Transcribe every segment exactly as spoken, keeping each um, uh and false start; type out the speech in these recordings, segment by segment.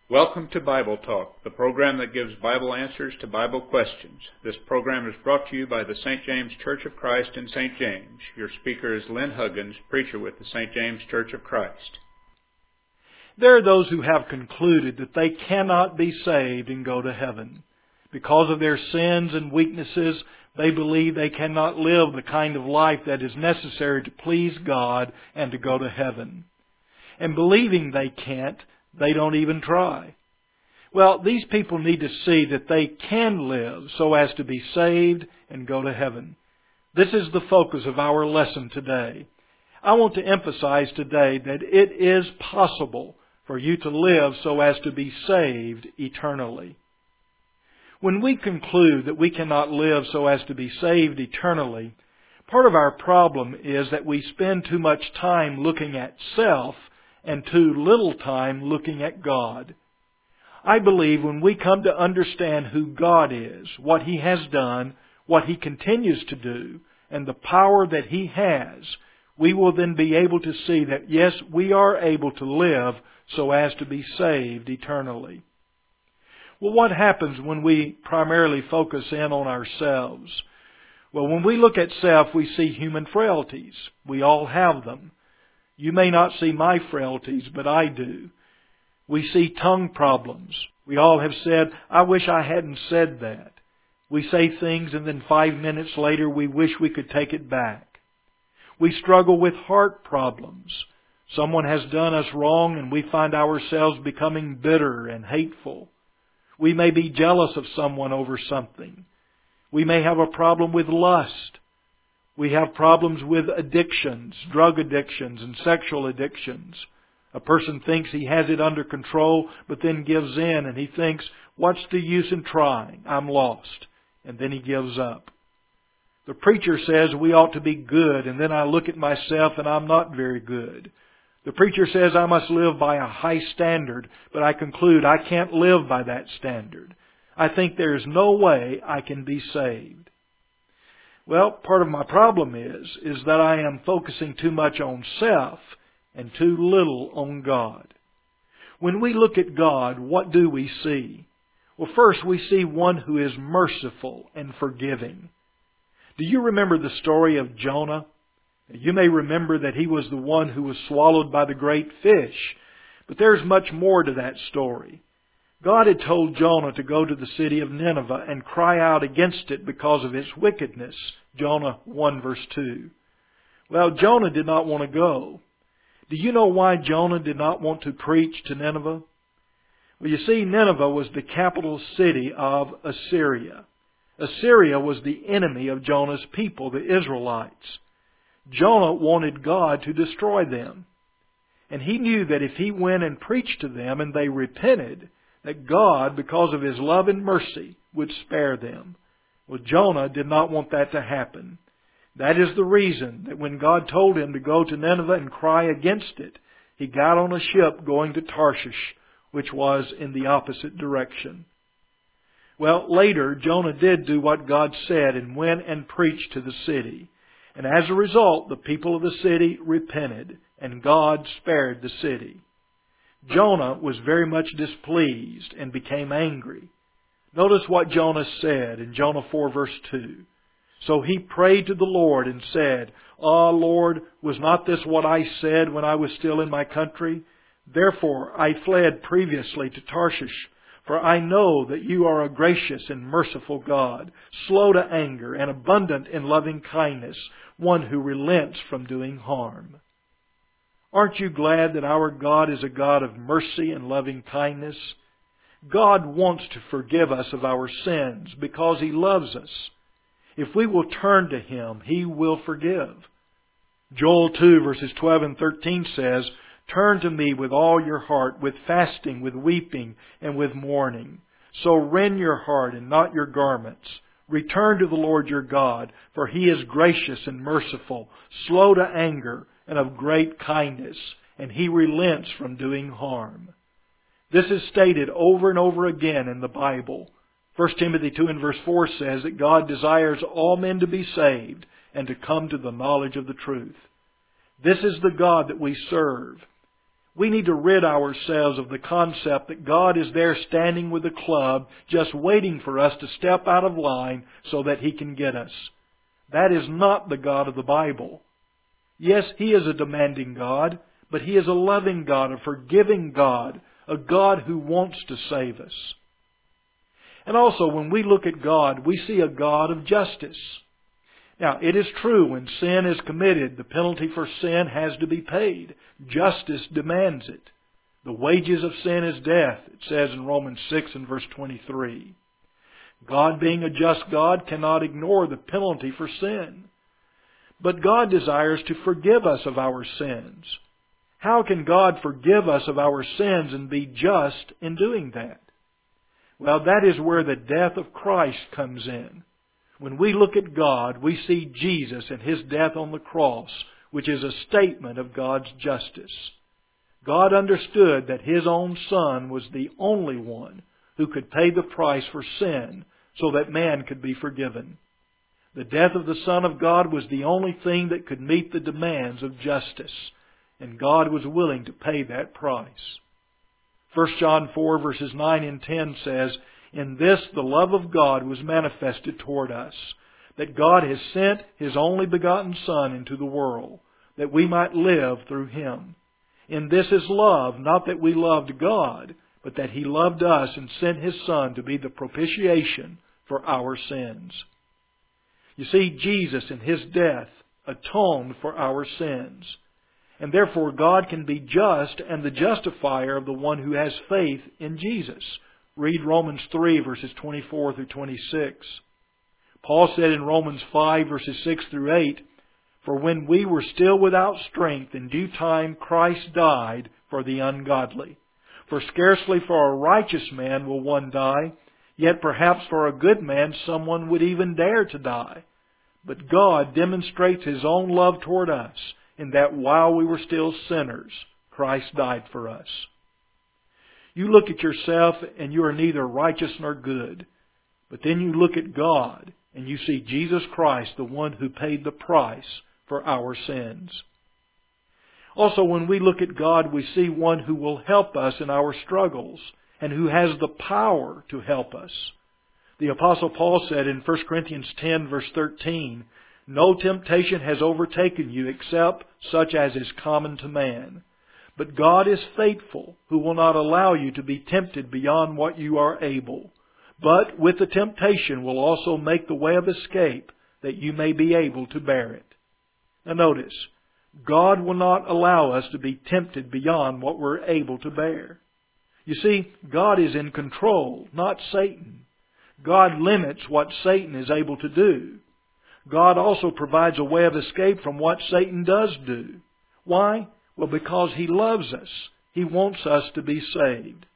Welcome to Bible Talk, the program that gives Bible answers to Bible questions. This program is brought to you by the Saint James Church of Christ in Saint James. Your speaker is Lynn Huggins, preacher with the Saint James Church of Christ. There are those who have concluded that they cannot be saved and go to heaven. Because of their sins and weaknesses, they believe they cannot live the kind of life that is necessary to please God and to go to heaven. And believing they can't, they don't even try. Well, these people need to see that they can live so as to be saved and go to heaven. This is the focus of our lesson today. I want to emphasize today that it is possible for you to live so as to be saved eternally. When we conclude that we cannot live so as to be saved eternally, part of our problem is that we spend too much time looking at self and too little time looking at God. I believe when we come to understand who God is, what He has done, what He continues to do, and the power that He has, we will then be able to see that, yes, we are able to live so as to be saved eternally. Well, what happens when we primarily focus in on ourselves? Well, when we look at self, we see human frailties. We all have them. You may not see my frailties, but I do. We see tongue problems. We all have said, I wish I hadn't said that. We say things and then five minutes later we wish we could take it back. We struggle with heart problems. Someone has done us wrong and we find ourselves becoming bitter and hateful. We may be jealous of someone over something. We may have a problem with lust. We have problems with addictions, drug addictions and sexual addictions. A person thinks he has it under control, but then gives in and he thinks, what's the use in trying? I'm lost. And then he gives up. The preacher says we ought to be good, and then I look at myself and I'm not very good. The preacher says I must live by a high standard, but I conclude I can't live by that standard. I think there is no way I can be saved. Well, part of my problem is, is that I am focusing too much on self and too little on God. When we look at God, what do we see? Well, first we see one who is merciful and forgiving. Do you remember the story of Jonah? You may remember that he was the one who was swallowed by the great fish. But there's much more to that story. God had told Jonah to go to the city of Nineveh and cry out against it because of its wickedness. Jonah one verse two. Well, Jonah did not want to go. Do you know why Jonah did not want to preach to Nineveh? Well, you see, Nineveh was the capital city of Assyria. Assyria was the enemy of Jonah's people, the Israelites. Jonah wanted God to destroy them. And he knew that if he went and preached to them and they repented, that God, because of His love and mercy, would spare them. Well, Jonah did not want that to happen. That is the reason that when God told him to go to Nineveh and cry against it, he got on a ship going to Tarshish, which was in the opposite direction. Well, later, Jonah did do what God said and went and preached to the city. And as a result, the people of the city repented, and God spared the city. Jonah was very much displeased and became angry. Notice what Jonah said in Jonah four verse two. So he prayed to the Lord and said, Ah, Lord, was not this what I said when I was still in my country? Therefore I fled previously to Tarshish, for I know that you are a gracious and merciful God, slow to anger and abundant in loving kindness, one who relents from doing harm. Aren't you glad that our God is a God of mercy and loving kindness? God wants to forgive us of our sins because He loves us. If we will turn to Him, He will forgive. Joel two verses twelve and thirteen says, Turn to me with all your heart, with fasting, with weeping, and with mourning. So rend your heart and not your garments. Return to the Lord your God, for He is gracious and merciful, slow to anger, and of great kindness, and He relents from doing harm. This is stated over and over again in the Bible. First Timothy two and verse four says that God desires all men to be saved and to come to the knowledge of the truth. This is the God that we serve. We need to rid ourselves of the concept that God is there standing with a club just waiting for us to step out of line so that He can get us. That is not the God of the Bible. Yes, He is a demanding God, but He is a loving God, a forgiving God, a God who wants to save us. And also, when we look at God, we see a God of justice. Now, it is true, when sin is committed, the penalty for sin has to be paid. Justice demands it. The wages of sin is death, it says in Romans six and verse twenty-three. God, being a just God, cannot ignore the penalty for sin. But God desires to forgive us of our sins. How can God forgive us of our sins and be just in doing that? Well, that is where the death of Christ comes in. When we look at God, we see Jesus and His death on the cross, which is a statement of God's justice. God understood that His own Son was the only one who could pay the price for sin so that man could be forgiven. The death of the Son of God was the only thing that could meet the demands of justice, and God was willing to pay that price. First John four verses nine and ten says, "In this the love of God was manifested toward us, that God has sent His only begotten Son into the world, that we might live through Him. In this is love, not that we loved God, but that He loved us and sent His Son to be the propitiation for our sins." You see, Jesus in His death atoned for our sins. And therefore God can be just and the justifier of the one who has faith in Jesus. Read Romans three verses twenty-four through twenty-six. Paul said in Romans five verses six through eight, "For when we were still without strength, in due time Christ died for the ungodly. For scarcely for a righteous man will one die, yet perhaps for a good man someone would even dare to die. But God demonstrates His own love toward us, in that while we were still sinners, Christ died for us." You look at yourself and you are neither righteous nor good. But then you look at God and you see Jesus Christ, the one who paid the price for our sins. Also, when we look at God, we see one who will help us in our struggles and who has the power to help us. The Apostle Paul said in First Corinthians ten verse thirteen, "No temptation has overtaken you except such as is common to man. But God is faithful, who will not allow you to be tempted beyond what you are able. But with the temptation will also make the way of escape, that you may be able to bear it." Now notice, God will not allow us to be tempted beyond what we're able to bear. You see, God is in control, not Satan. God limits what Satan is able to do. God also provides a way of escape from what Satan does do. Why? Well, because He loves us. He wants us to be saved.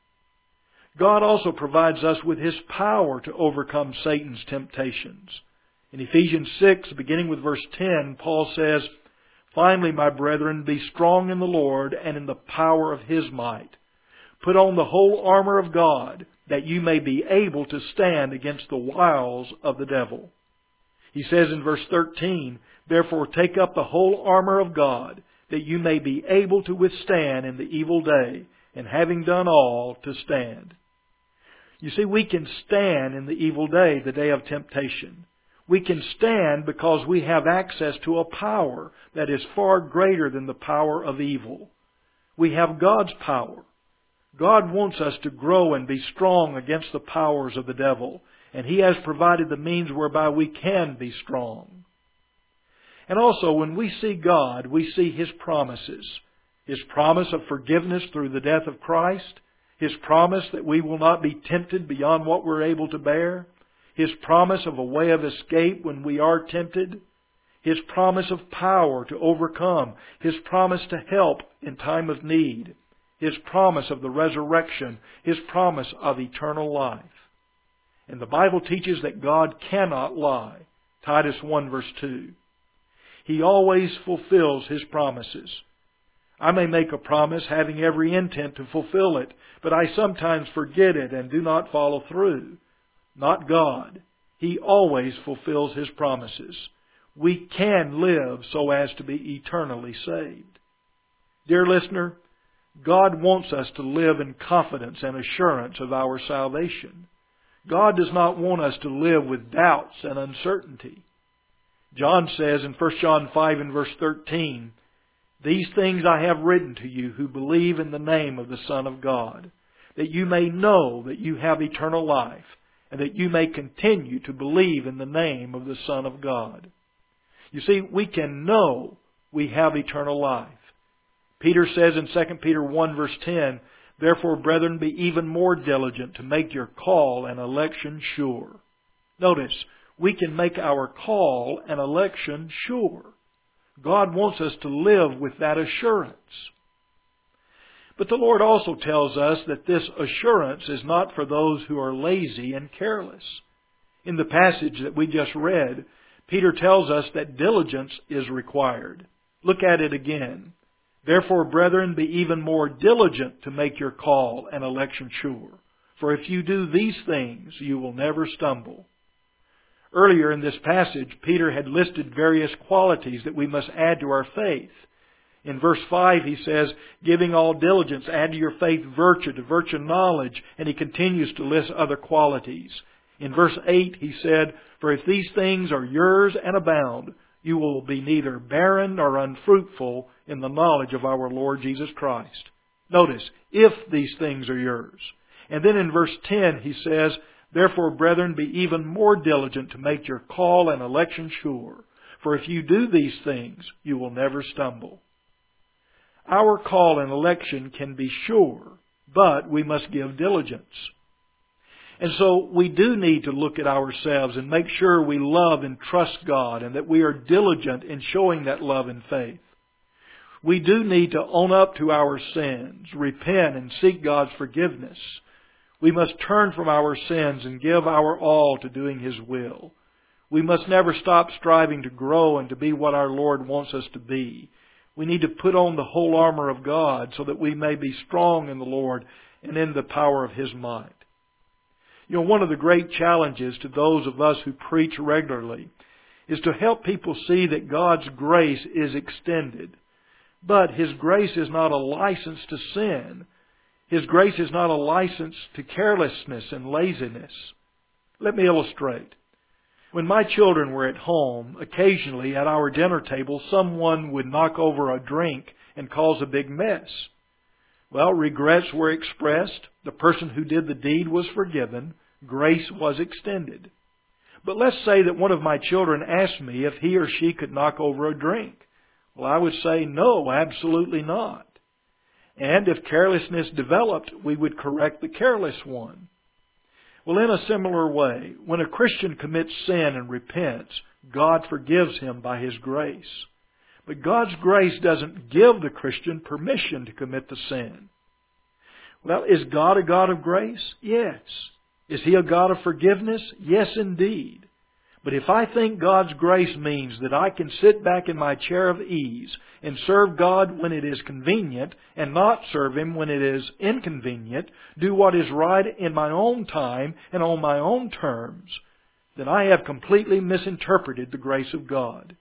God also provides us with His power to overcome Satan's temptations. In Ephesians six, beginning with verse ten, Paul says, "Finally, my brethren, be strong in the Lord and in the power of His might. Put on the whole armor of God, that you may be able to stand against the wiles of the devil." He says in verse thirteen, "Therefore take up the whole armor of God, that you may be able to withstand in the evil day, and having done all, to stand." You see, we can stand in the evil day, the day of temptation. We can stand because we have access to a power that is far greater than the power of evil. We have God's power. God wants us to grow and be strong against the powers of the devil, and He has provided the means whereby we can be strong. And also, when we see God, we see His promises. His promise of forgiveness through the death of Christ. His promise that we will not be tempted beyond what we're able to bear. His promise of a way of escape when we are tempted. His promise of power to overcome. His promise to help in time of need. His promise of the resurrection. His promise of eternal life. And the Bible teaches that God cannot lie. Titus one verse two. He always fulfills His promises. I may make a promise having every intent to fulfill it, but I sometimes forget it and do not follow through. Not God. He always fulfills His promises. We can live so as to be eternally saved. Dear listener, God wants us to live in confidence and assurance of our salvation. God does not want us to live with doubts and uncertainty. John says in First John five and verse thirteen, "These things I have written to you who believe in the name of the Son of God, that you may know that you have eternal life, and that you may continue to believe in the name of the Son of God." You see, we can know we have eternal life. Peter says in Second Peter one verse ten, "Therefore, brethren, be even more diligent to make your call and election sure." Notice, we can make our call and election sure. God wants us to live with that assurance. But the Lord also tells us that this assurance is not for those who are lazy and careless. In the passage that we just read, Peter tells us that diligence is required. Look at it again. "Therefore, brethren, be even more diligent to make your call and election sure. For if you do these things, you will never stumble." Earlier in this passage, Peter had listed various qualities that we must add to our faith. In verse five, he says, "Giving all diligence, add to your faith virtue, to virtue knowledge," and he continues to list other qualities. In verse eight, he said, "For if these things are yours and abound, you will be neither barren nor unfruitful in the knowledge of our Lord Jesus Christ." Notice, if these things are yours. And then in verse ten, he says, "Therefore, brethren, be even more diligent to make your call and election sure. For if you do these things, you will never stumble." Our call and election can be sure, but we must give diligence. And so we do need to look at ourselves and make sure we love and trust God and that we are diligent in showing that love and faith. We do need to own up to our sins, repent and seek God's forgiveness. We must turn from our sins and give our all to doing His will. We must never stop striving to grow and to be what our Lord wants us to be. We need to put on the whole armor of God so that we may be strong in the Lord and in the power of His might. You know, one of the great challenges to those of us who preach regularly is to help people see that God's grace is extended. But His grace is not a license to sin. His grace is not a license to carelessness and laziness. Let me illustrate. When my children were at home, occasionally at our dinner table, someone would knock over a drink and cause a big mess. Well, regrets were expressed. The person who did the deed was forgiven. Grace was extended. But let's say that one of my children asked me if he or she could knock over a drink. Well, I would say, no, absolutely not. And if carelessness developed, we would correct the careless one. Well, in a similar way, when a Christian commits sin and repents, God forgives him by His grace. But God's grace doesn't give the Christian permission to commit the sin. Well, is God a God of grace? Yes. Is He a God of forgiveness? Yes, indeed. But if I think God's grace means that I can sit back in my chair of ease and serve God when it is convenient and not serve Him when it is inconvenient, do what is right in my own time and on my own terms, then I have completely misinterpreted the grace of God.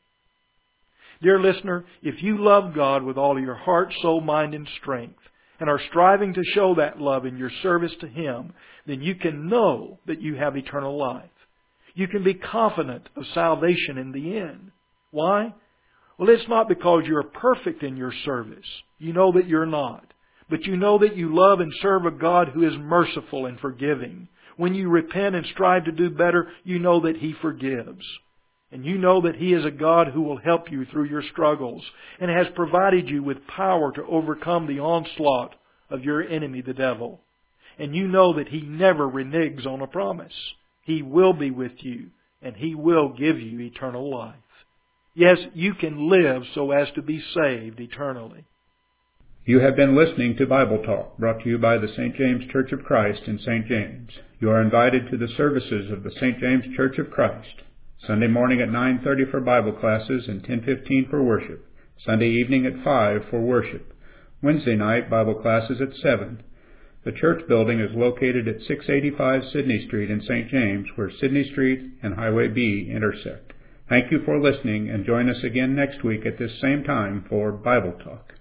Dear listener, if you love God with all of your heart, soul, mind, and strength, and are striving to show that love in your service to Him, then you can know that you have eternal life. You can be confident of salvation in the end. Why? Well, it's not because you're perfect in your service. You know that you're not. But you know that you love and serve a God who is merciful and forgiving. When you repent and strive to do better, you know that He forgives. And you know that He is a God who will help you through your struggles and has provided you with power to overcome the onslaught of your enemy, the devil. And you know that He never reneges on a promise. He will be with you, and He will give you eternal life. Yes, you can live so as to be saved eternally. You have been listening to Bible Talk, brought to you by the Saint James Church of Christ in Saint James. You are invited to the services of the Saint James Church of Christ. Sunday morning at nine thirty for Bible classes and ten fifteen for worship. Sunday evening at five for worship. Wednesday night Bible classes at seven. The church building is located at six eighty-five Sidney Street in Saint James, where Sidney Street and Highway B intersect. Thank you for listening, and join us again next week at this same time for Bible Talk.